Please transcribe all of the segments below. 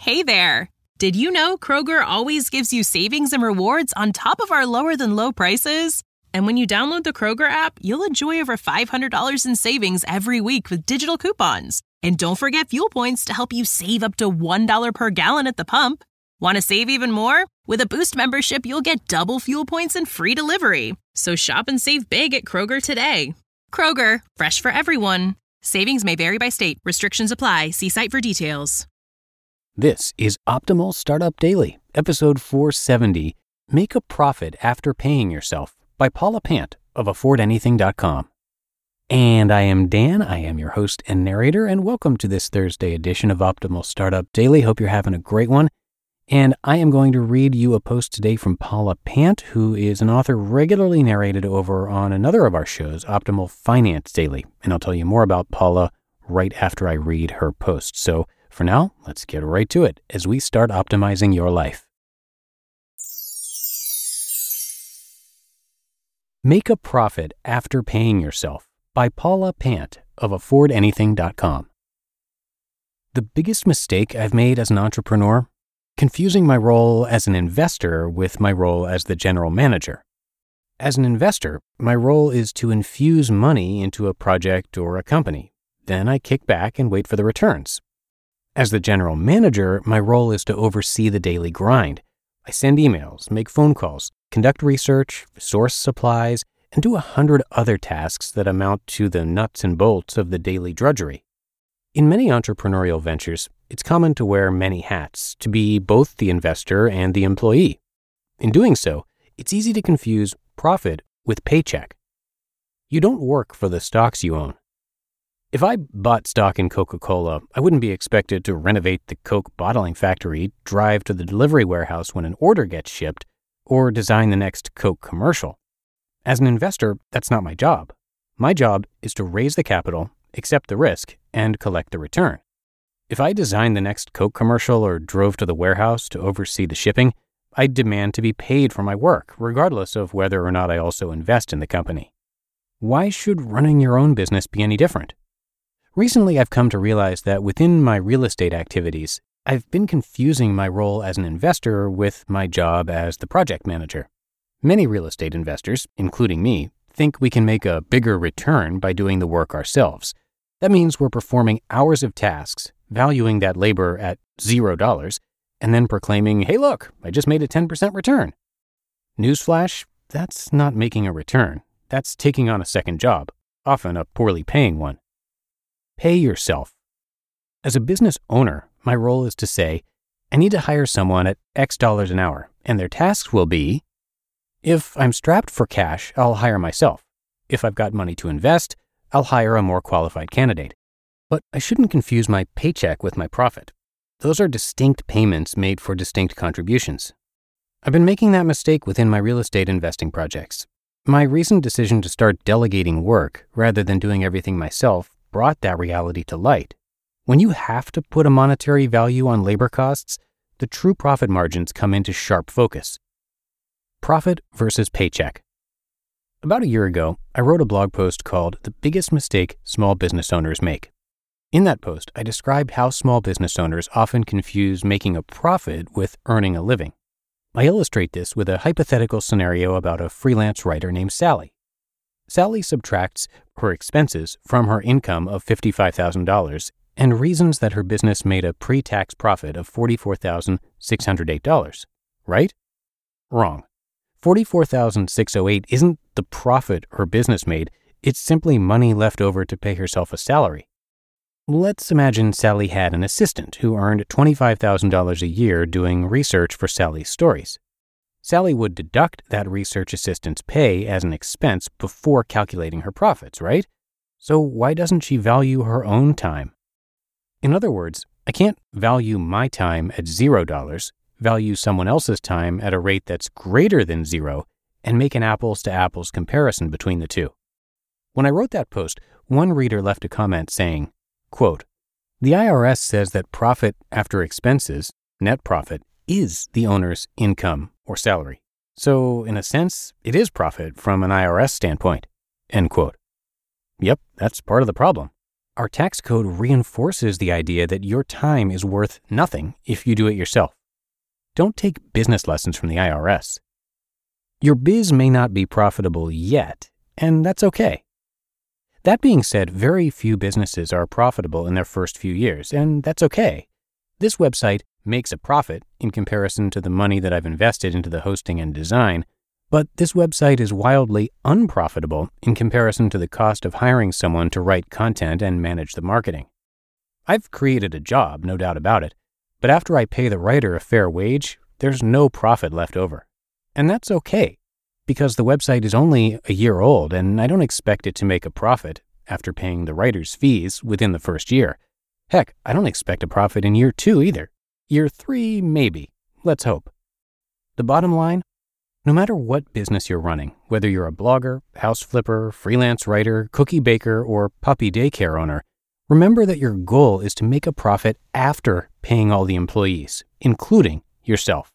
Hey there! Did you know Kroger always gives you savings and rewards on top of our lower-than-low prices? And when you download the Kroger app, you'll enjoy over $500 in savings every week with digital coupons. And don't forget fuel points to help you save up to $1 per gallon at the pump. Want to save even more? With a Boost membership, you'll get double fuel points and free delivery. So shop and save big at Kroger today. Kroger, fresh for everyone. Savings may vary by state. Restrictions apply. See site for details. This is Optimal Startup Daily, episode 470, Make a Profit After Paying Yourself by Paula Pant of AffordAnything.com. And I am Dan, I am your host and narrator, and welcome to this Thursday edition of Optimal Startup Daily. Hope you're having a great one. And I am going to read you a post today from Paula Pant, who is an author regularly narrated over on another of our shows, Optimal Finance Daily. And I'll tell you more about Paula right after I read her post. So for now, let's get right to it as we start optimizing your life. Make a Profit After Paying Yourself by Paula Pant of AffordAnything.com. The biggest mistake I've made as an entrepreneur? Confusing my role as an investor with my role as the general manager. As an investor, my role is to infuse money into a project or a company. Then I kick back and wait for the returns. As the general manager, my role is to oversee the daily grind. I send emails, make phone calls, conduct research, source supplies, and do 100 other tasks that amount to the nuts and bolts of the daily drudgery. In many entrepreneurial ventures, it's common to wear many hats, to be both the investor and the employee. In doing so, it's easy to confuse profit with paycheck. You don't work for the stocks you own. If I bought stock in Coca-Cola, I wouldn't be expected to renovate the Coke bottling factory, drive to the delivery warehouse when an order gets shipped, or design the next Coke commercial. As an investor, that's not my job. My job is to raise the capital, accept the risk, and collect the return. If I designed the next Coke commercial or drove to the warehouse to oversee the shipping, I'd demand to be paid for my work, regardless of whether or not I also invest in the company. Why should running your own business be any different? Recently, I've come to realize that within my real estate activities, I've been confusing my role as an investor with my job as the project manager. Many real estate investors, including me, think we can make a bigger return by doing the work ourselves. That means we're performing hours of tasks, valuing that labor at $0, and then proclaiming, hey look, I just made a 10% return. Newsflash, that's not making a return. That's taking on a second job, often a poorly paying one. Pay yourself. As a business owner, my role is to say, I need to hire someone at X dollars an hour, and their tasks will be, if I'm strapped for cash, I'll hire myself. If I've got money to invest, I'll hire a more qualified candidate. But I shouldn't confuse my paycheck with my profit. Those are distinct payments made for distinct contributions. I've been making that mistake within my real estate investing projects. My recent decision to start delegating work rather than doing everything myself brought that reality to light. When you have to put a monetary value on labor costs, the true profit margins come into sharp focus. Profit versus paycheck. About a year ago, I wrote a blog post called The Biggest Mistake Small Business Owners Make. In that post, I described how small business owners often confuse making a profit with earning a living. I illustrate this with a hypothetical scenario about a freelance writer named Sally. Sally subtracts her expenses from her income of $55,000 and reasons that her business made a pre-tax profit of $44,608, right? Wrong. $44,608 isn't the profit her business made, it's simply money left over to pay herself a salary. Let's imagine Sally had an assistant who earned $25,000 a year doing research for Sally's stories. Sally would deduct that research assistant's pay as an expense before calculating her profits, right? So why doesn't she value her own time? In other words, I can't value my time at $0, value someone else's time at a rate that's greater than 0, and make an apples-to-apples comparison between the two. When I wrote that post, one reader left a comment saying, quote, "The IRS says that profit after expenses, net profit, is the owner's income or salary. So, in a sense, it is profit from an IRS standpoint." End quote. Yep, that's part of the problem. Our tax code reinforces the idea that your time is worth nothing if you do it yourself. Don't take business lessons from the IRS. Your biz may not be profitable yet, and that's okay. That being said, very few businesses are profitable in their first few years, and that's okay. This website makes a profit in comparison to the money that I've invested into the hosting and design, but this website is wildly unprofitable in comparison to the cost of hiring someone to write content and manage the marketing. I've created a job, no doubt about it, but after I pay the writer a fair wage, there's no profit left over. And that's okay, because the website is only a year old and I don't expect it to make a profit after paying the writer's fees within the first year. Heck, I don't expect a profit in year 2 either. Year 3, maybe. Let's hope. The bottom line, no matter what business you're running, whether you're a blogger, house flipper, freelance writer, cookie baker, or puppy daycare owner, remember that your goal is to make a profit after paying all the employees, including yourself.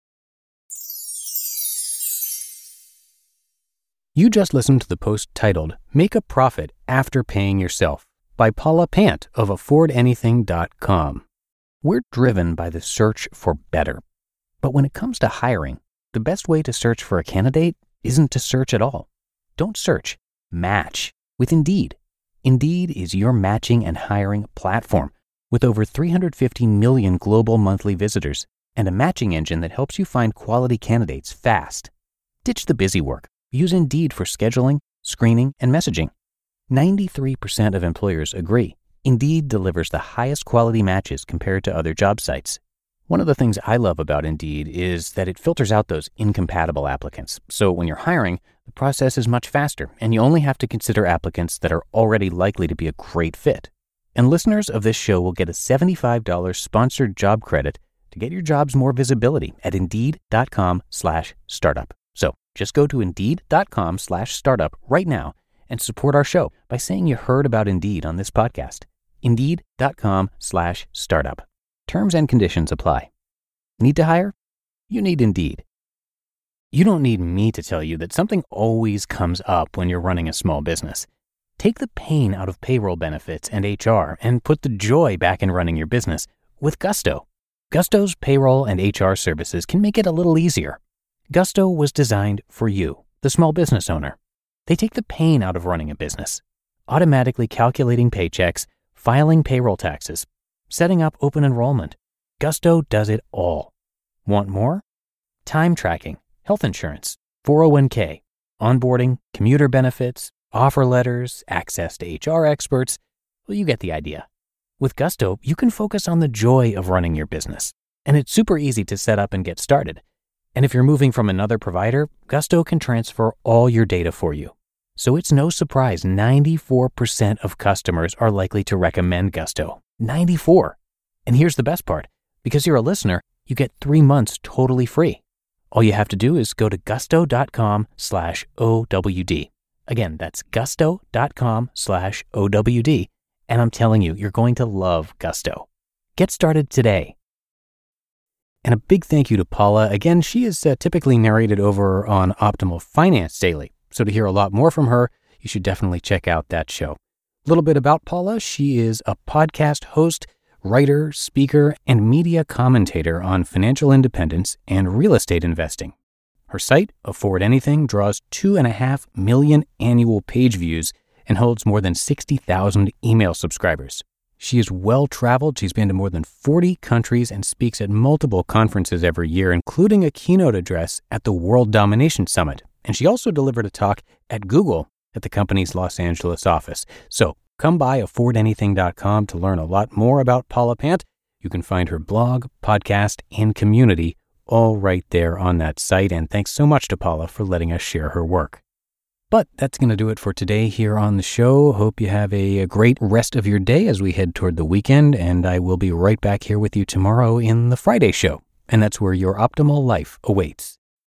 You just listened to the post titled, Make a Profit After Paying Yourself by Paula Pant of AffordAnything.com. We're driven by the search for better. But when it comes to hiring, the best way to search for a candidate isn't to search at all. Don't search. Match with Indeed. Indeed is your matching and hiring platform with over 350 million global monthly visitors and a matching engine that helps you find quality candidates fast. Ditch the busy work. Use Indeed for scheduling, screening, and messaging. 93% of employers agree. Indeed delivers the highest quality matches compared to other job sites. One of the things I love about Indeed is that it filters out those incompatible applicants. So when you're hiring, the process is much faster, and you only have to consider applicants that are already likely to be a great fit. And listeners of this show will get a $75 sponsored job credit to get your jobs more visibility at Indeed.com/startup. So just go to Indeed.com/startup right now and support our show by saying you heard about Indeed on this podcast. Indeed.com/startup. Terms and conditions apply. Need to hire? You need Indeed. You don't need me to tell you that something always comes up when you're running a small business. Take the pain out of payroll benefits and HR and put the joy back in running your business with Gusto. Gusto's payroll and HR services can make it a little easier. Gusto was designed for you, the small business owner. They take the pain out of running a business, automatically calculating paychecks, filing payroll taxes, setting up open enrollment. Gusto does it all. Want more? Time tracking, health insurance, 401k, onboarding, commuter benefits, offer letters, access to HR experts. Well, you get the idea. With Gusto, you can focus on the joy of running your business, and it's super easy to set up and get started. And if you're moving from another provider, Gusto can transfer all your data for you. So it's no surprise 94% of customers are likely to recommend Gusto. 94. And here's the best part. Because you're a listener, you get 3 months totally free. All you have to do is go to gusto.com/OWD. Again, that's gusto.com/OWD. And I'm telling you, you're going to love Gusto. Get started today. And a big thank you to Paula. Again, she is typically narrated over on Optimal Finance Daily. So to hear a lot more from her, you should definitely check out that show. A little bit about Paula. She is a podcast host, writer, speaker, and media commentator on financial independence and real estate investing. Her site, Afford Anything, draws 2.5 million annual page views and holds more than 60,000 email subscribers. She is well-traveled. She's been to more than 40 countries and speaks at multiple conferences every year, including a keynote address at the World Domination Summit. And she also delivered a talk at Google at the company's Los Angeles office. So come by AffordAnything.com to learn a lot more about Paula Pant. You can find her blog, podcast, and community all right there on that site. And thanks so much to Paula for letting us share her work. But that's going to do it for today here on the show. Hope you have a great rest of your day as we head toward the weekend. And I will be right back here with you tomorrow in the Friday show. And that's where your optimal life awaits.